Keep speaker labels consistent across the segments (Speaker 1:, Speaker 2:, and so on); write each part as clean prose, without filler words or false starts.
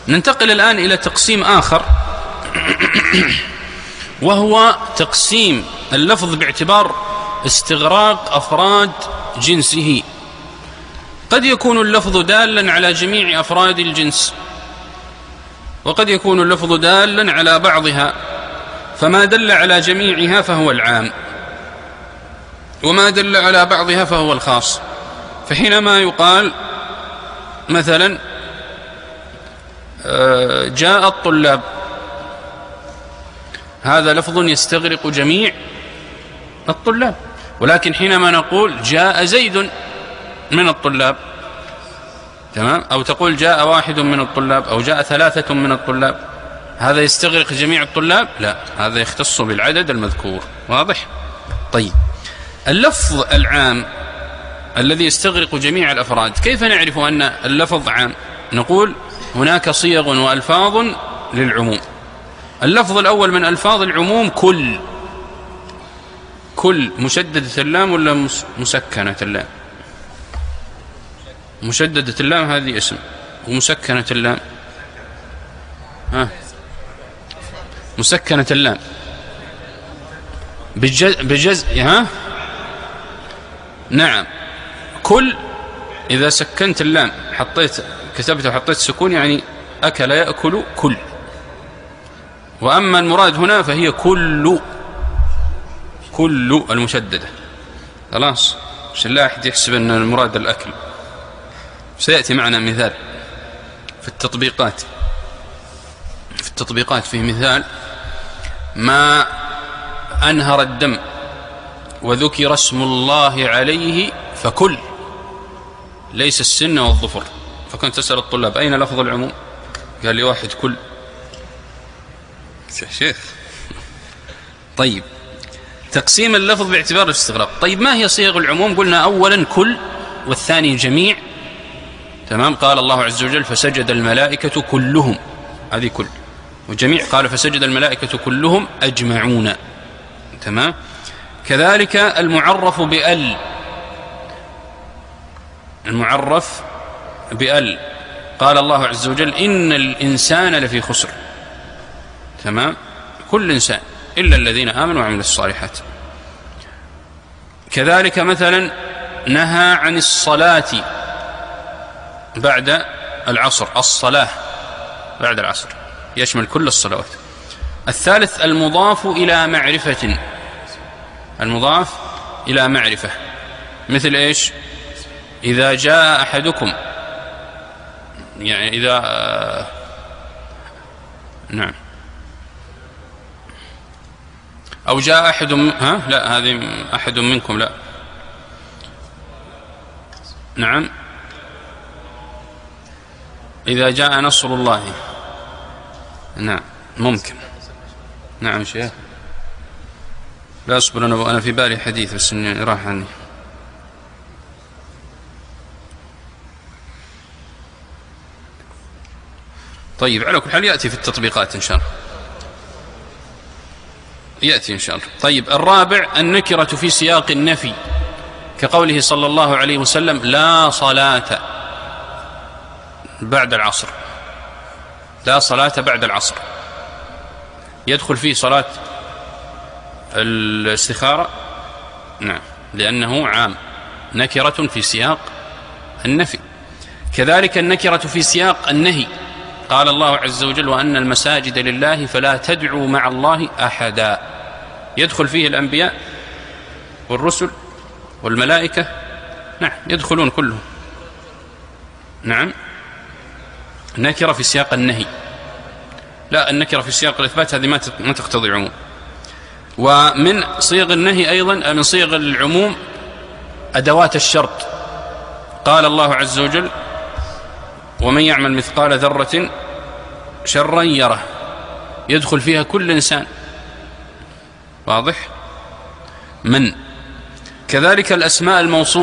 Speaker 1: ننتقل الآن إلى تقسيم آخر وهو تقسيم اللفظ باعتبار استغراق أفراد جنسه. قد يكون اللفظ دالا على جميع أفراد الجنس، وقد يكون اللفظ دالا على بعضها، فما دل على جميعها فهو العام، وما دل على بعضها فهو الخاص. فحينما يقال مثلا جاء الطلاب، هذا لفظ يستغرق جميع الطلاب. ولكن حينما نقول جاء زيد من الطلاب، تمام، أو تقول جاء واحد من الطلاب، أو جاء ثلاثة من الطلاب، هذا يستغرق جميع الطلاب؟ لا، هذا يختص بالعدد المذكور. واضح؟ طيب، اللفظ العام الذي يستغرق جميع الأفراد، كيف نعرف أن اللفظ عام؟ نقول هناك صيغ وألفاظ للعموم. اللفظ الأول من ألفاظ العموم كل مشددة اللام ولا مسكنة اللام؟ مشددة اللام هذه اسم، ومسكنة اللام مسكنة اللام بجزء نعم. كل إذا سكنت اللام كتبت وحطيت سكون يعني أكل يأكل كل. وأما المراد هنا فهي كل المشددة، خلاص، عشان لا أحد يحسب أن المراد الأكل. سيأتي معنا مثال في التطبيقات فيه مثال: ما أنهر الدم وذكر اسم الله عليه فكل، ليس السن والظفر. فكنت أسأل الطلاب أين لفظ العموم؟ قال لي واحد كل. شيخ طيب، تقسيم اللفظ باعتبار الاستغراق. طيب، ما هي صيغ العموم؟ قلنا أولا كل، والثاني جميع، تمام. قال الله عز وجل فسجد الملائكة كلهم، هذه كل. وجميع قال فسجد الملائكة كلهم أجمعون، تمام. كذلك المعرف بأل، قال الله عز وجل إن الإنسان لفي خسر، تمام، كل إنسان إلا الذين آمنوا وعملوا الصالحات. كذلك مثلا نهى عن الصلاة بعد العصر، الصلاة بعد العصر يشمل كل الصلوات. الثالث المضاف إلى معرفة، مثل إيش؟ إذا جاء أحدكم، يعني إذا نعم، أو جاء أحد لا، هذه أحد منكم، لا، نعم، إذا جاء نصر الله، نعم، ممكن، نعم شيخ، لا أصبر، أنا في بالي حديث بس راح عني. طيب، على كل حال يأتي في التطبيقات إن شاء الله، يأتي إن شاء الله. طيب، الرابع النكرة في سياق النفي، كقوله صلى الله عليه وسلم لا صلاة بعد العصر، لا صلاة بعد العصر، يدخل فيه صلاة الاستخارة، نعم، لأنه عام، نكرة في سياق النفي. كذلك النكرة في سياق النهي، قال الله عز وجل وأن المساجد لله فلا تدعوا مع الله أحدا، يدخل فيه الأنبياء والرسل والملائكة، نعم، يدخلون كلهم، نعم. نكرة في سياق النهي، لا، النكرة في سياق الإثبات هذه ما تقتضي عموم. ومن صيغ النهي أيضا، من صيغ العموم أدوات الشرط، قال الله عز وجل ومن يعمل مثقال ذرة شرا يره، يدخل فيها كل إنسان، واضح؟ من. كذلك الأسماء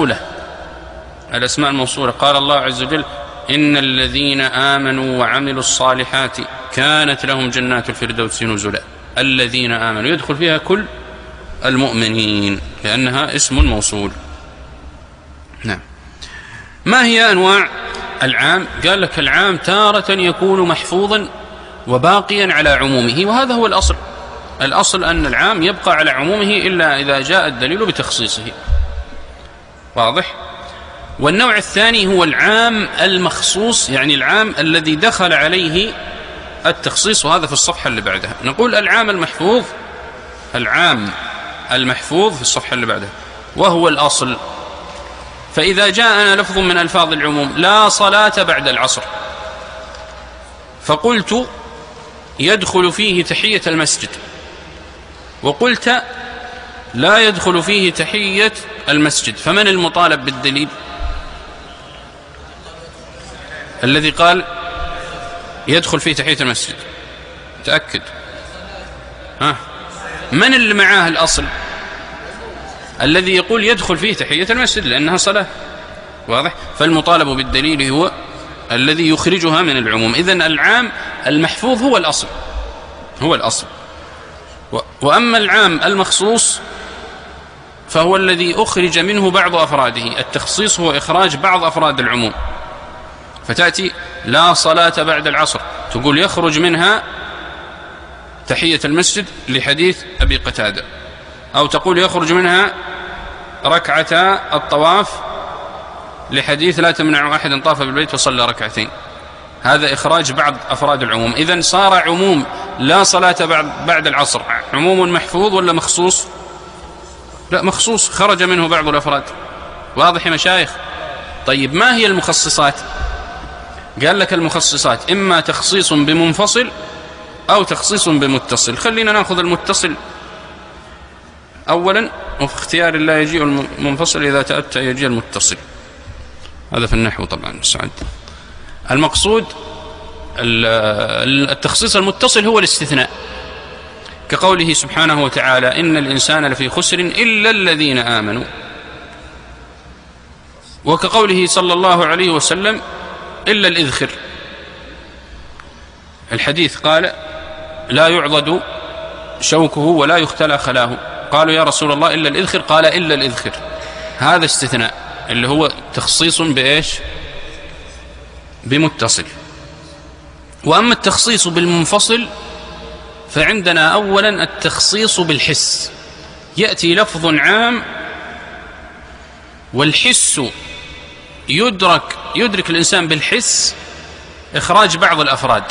Speaker 1: الموصولة، قال الله عز وجل إن الذين آمنوا وعملوا الصالحات كانت لهم جنات الفردوس نزلا، الذين آمنوا يدخل فيها كل المؤمنين لأنها اسم موصول، نعم. ما هي أنواع العام قال لك العام تارة يكون محفوظا وباقيا على عمومه، وهذا هو الأصل. الأصل أن العام يبقى على عمومه إلا إذا جاء الدليل بتخصيصه. واضح؟ والنوع الثاني هو العام المخصوص، يعني العام الذي دخل عليه التخصيص، وهذا في الصفحة اللي بعدها. نقول العام المحفوظ، العام المحفوظ في الصفحة اللي بعدها، وهو الأصل. فإذا جاءنا لفظ من ألفاظ العموم لا صلاة بعد العصر، فقلت يدخل فيه تحية المسجد، وقلت لا يدخل فيه تحية المسجد، فمن المطالب بالدليل؟ الذي قال يدخل فيه تحية المسجد. تأكد. من اللي معاه الأصل؟ الذي يقول يدخل فيه تحية المسجد لأنها صلاة. واضح؟ فالمطالب بالدليل هو الذي يخرجها من العموم. إذن العام المحفوظ هو الأصل، هو الأصل. وأما العام المخصوص فهو الذي أخرج منه بعض أفراده. التخصيص هو إخراج بعض أفراد العموم. فتأتي لا صلاة بعد العصر، تقول يخرج منها تحية المسجد لحديث أبي قتادة، أو تقول يخرج منها ركعتا الطواف لحديث لا تمنع أحد طاف بالبيت وصلى ركعتين. هذا إخراج بعض أفراد العموم. إذن صار عموم لا صلاة بعد العصر عموم محفوظ ولا مخصوص؟ لا، مخصوص، خرج منه بعض الأفراد. واضح يا مشايخ؟ طيب ما هي المخصصات؟ قال لك المخصصات إما تخصيص بمنفصل أو تخصيص بمتصل. خلينا نأخذ المتصل أولا، وفي اختيار الله يجيء المنفصل، إذا تأتى يجيء المتصل. هذا في النحو طبعا. سعد المقصود التخصيص المتصل هو الاستثناء، كقوله سبحانه وتعالى إن الإنسان لفي خسر إلا الذين آمنوا، وكقوله صلى الله عليه وسلم إلا الإذخر. الحديث قال لا يعضد شوكه ولا يختلى خلاه، قالوا يا رسول الله إلا الإذخر، قال إلا الإذخر. هذا استثناء اللي هو تخصيص بإيش؟ بمتصل. وأما التخصيص بالمنفصل فعندنا أولا التخصيص بالحس. يأتي لفظ عام والحس يدرك الإنسان بالحس إخراج بعض الأفراد.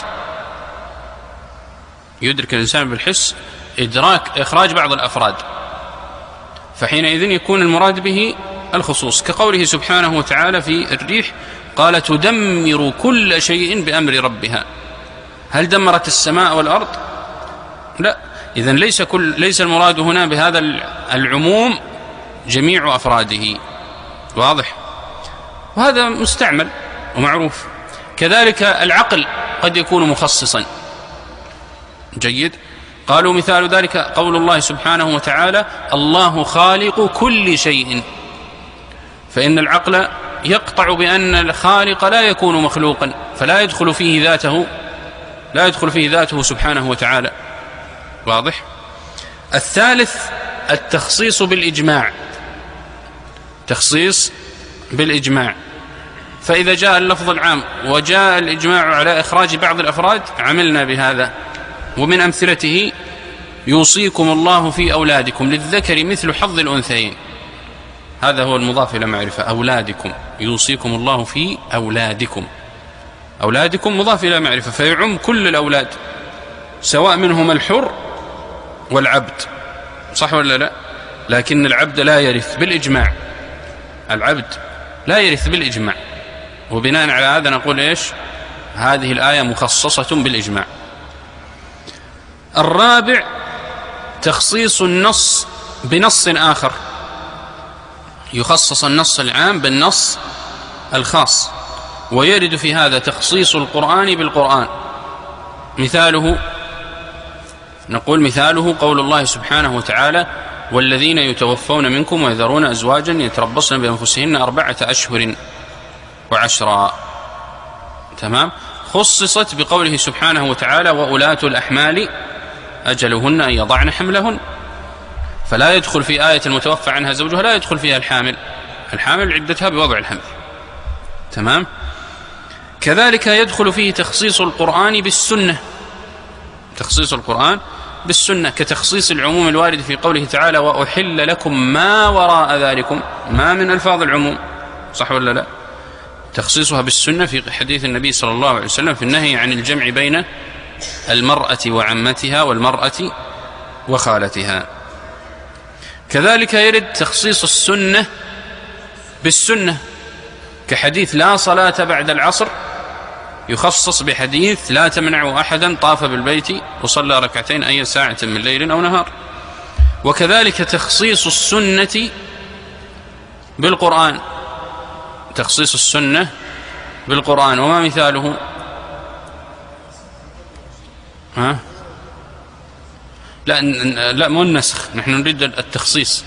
Speaker 1: يدرك الإنسان بالحس إخراج بعض الأفراد، فحينئذ يكون المراد به الخصوص، كقوله سبحانه وتعالى في الريح قال تدمر كل شيء بأمر ربها. هل دمرت السماء والأرض؟ لا. إذن ليس المراد هنا بهذا العموم جميع أفراده. واضح؟ وهذا مستعمل ومعروف. كذلك العقل قد يكون مخصصا. جيد. قالوا مثال ذلك قول الله سبحانه وتعالى الله خالق كل شيء، فإن العقل يقطع بأن الخالق لا يكون مخلوقا، فلا يدخل فيه ذاته سبحانه وتعالى. واضح؟ الثالث التخصيص بالإجماع. تخصيص بالإجماع، فإذا جاء اللفظ العام وجاء الإجماع على إخراج بعض الأفراد عملنا بهذا. ومن أمثلته يوصيكم الله في أولادكم للذكر مثل حظ الأنثيين. هذا هو المضاف إلى معرفة. أولادكم، يوصيكم الله في أولادكم. أولادكم مضاف إلى معرفة، فيعم كل الأولاد سواء منهم الحر والعبد. صح ولا لا؟ لكن العبد لا يرث بالإجماع. العبد لا يرث بالإجماع، وبناء على هذا نقول إيش؟ هذه الآية مخصصة بالإجماع. الرابع تخصيص النص بنص آخر، يخصص النص العام بالنص الخاص، ويرد في هذا تخصيص القرآن بالقرآن. نقول مثاله قول الله سبحانه وتعالى والذين يتوفون منكم ويذرون أزواجا يتربصن بأنفسهن 4 أشهر و10. تمام؟ خصصت بقوله سبحانه وتعالى وأولاة الأحمال أجلهن أن يضعن حملهن، فلا يدخل في آية المتوفى عنها زوجها لا يدخل فيها الحامل عدتها بوضع الحمل. تمام؟ كذلك يدخل فيه تخصيص القرآن بالسنة، تخصيص القرآن بالسنة، كتخصيص العموم الوارد في قوله تعالى وأحل لكم ما وراء ذلكم، ما من ألفاظ العموم، صح ولا لا؟ تخصيصها بالسنة في حديث النبي صلى الله عليه وسلم في النهي عن الجمع بين المرأة وعمتها والمرأة وخالتها. كذلك يرد تخصيص السنة بالسنة، كحديث لا صلاة بعد العصر يخصص بحديث لا تمنعوا أحدا طاف بالبيت وصلى ركعتين أي ساعة من ليل أو نهار. وكذلك تخصيص السنة بالقرآن، تخصيص السنة بالقرآن، وما مثاله؟ لا مو النسخ، نحن نريد التخصيص.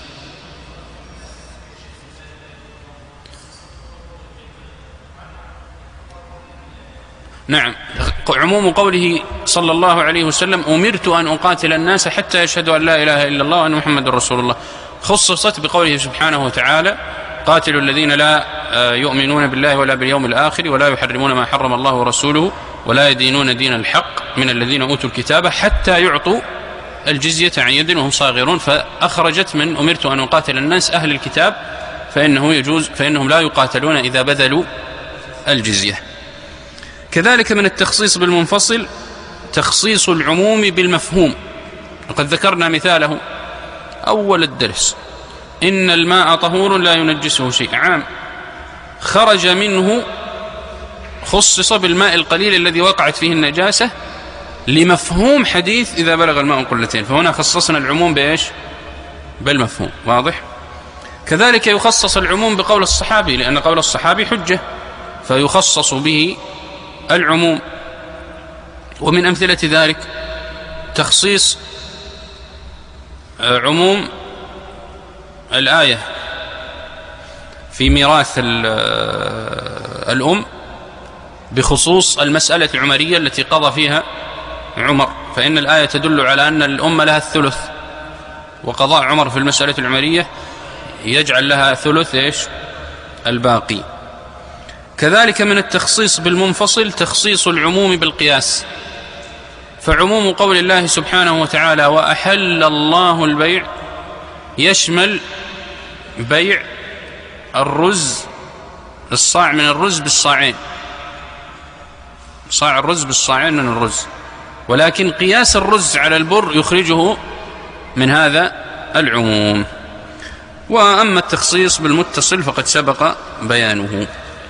Speaker 1: نعم، عموم قوله صلى الله عليه وسلم أمرت أن أقاتل الناس حتى يشهدوا أن لا إله إلا الله وأن محمد رسول الله، خصصت بقوله سبحانه وتعالى قاتلوا الذين لا يؤمنون بالله ولا باليوم الآخر ولا يحرمون ما حرم الله ورسوله ولا يدينون دين الحق من الذين أوتوا الكتاب حتى يعطوا الجزية عن يد وهم صاغرون، فأخرجت من أمرت أن أقاتل الناس أهل الكتاب فإنهم لا يقاتلون إذا بذلوا الجزية. كذلك من التخصيص بالمنفصل تخصيص العموم بالمفهوم، وقد ذكرنا مثاله أول الدرس، إن الماء طهور لا ينجسه شيء، عام خرج منه خصص بالماء القليل الذي وقعت فيه النجاسة لمفهوم حديث إذا بلغ الماء قلتين، فهنا خصصنا العموم بإيش؟ بالمفهوم، واضح؟ كذلك يخصص العموم بقول الصحابي، لأن قول الصحابي حجة فيخصص به العموم. ومن أمثلة ذلك تخصيص عموم الآية في ميراث الأم بخصوص المسألة العمرية التي قضى فيها عمر، فإن الآية تدل على أن الأم لها الثلث، وقضاء عمر في المسألة العمرية يجعل لها ثلث إيش؟ الباقي. كذلك من التخصيص بالمنفصل تخصيص العموم بالقياس، فعموم قول الله سبحانه وتعالى وأحل الله البيع يشمل بيع الرز، الصاع من الرز بالصاعين، صاع الرز بالصاعين من الرز، ولكن قياس الرز على البر يخرجه من هذا العموم. وأما التخصيص بالمتصل فقد سبق بيانه.